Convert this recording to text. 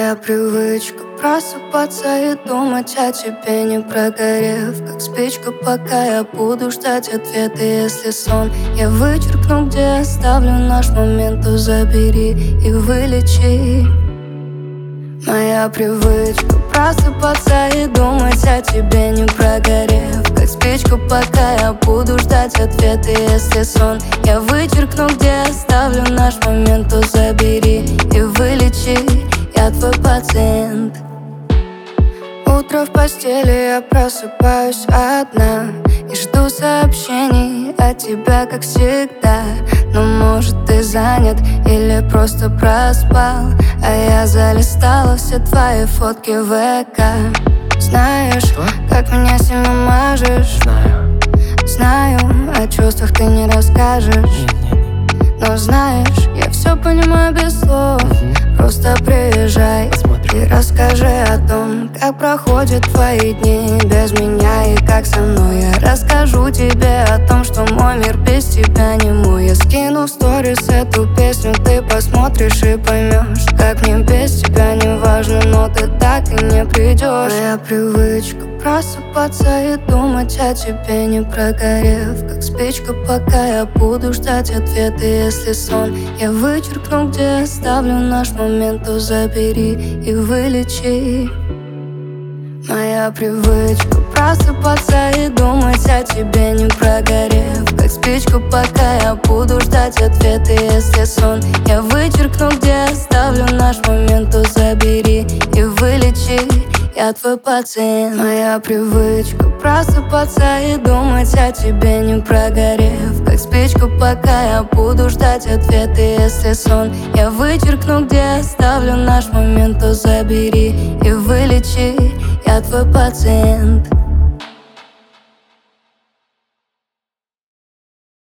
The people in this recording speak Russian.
Моя привычка просыпаться и думать о тебе, не прогорев, как спичка, пока я буду ждать ответа. Если сон я вычеркну, где оставлю наш момент, то забери и вылечи. Моя привычка просыпаться и думать о тебе, не прогорев, как спичка, пока я буду ждать ответа. Если сон я вычеркну, где оставлю наш момент, то забери и вылечи. Я твой пациент. Утро в постели, я просыпаюсь одна и жду сообщений от тебя, как всегда. Но может ты занят или просто проспал, а я залистала все твои фотки в ВК. Знаешь, как меня сильно мажешь? Знаю, о чувствах ты не расскажешь. Но знаешь, я все понимаю без слов. Просто приезжай и расскажи о том, как проходят твои дни без меня и как со мной. Я расскажу тебе о том, что мой мир без тебя не мой. Я скину в сторис эту песню, ты посмотришь и поймешь, как мне без тебя не важно, но ты так и не придешь. Моя привычка просыпаться и думать о тебе, не прогорев, как спичка, пока я буду ждать ответа. Если сон я вычеркну, где оставлю наш момент, то забери и вылечи. Моя привычка просыпаться и думать о тебе, не прогорев, как спичка, пока я буду ждать ответа. Если сон я вычеркну, где оставлю наш момент, то забери и вылечи. Я твой пациент. Моя привычка просыпаться и думать о тебе, не прогорев, как спичка, пока я буду ждать ответа. Если сон я вычеркну, где оставлю наш момент, то забери и вылечи. Я твой пациент.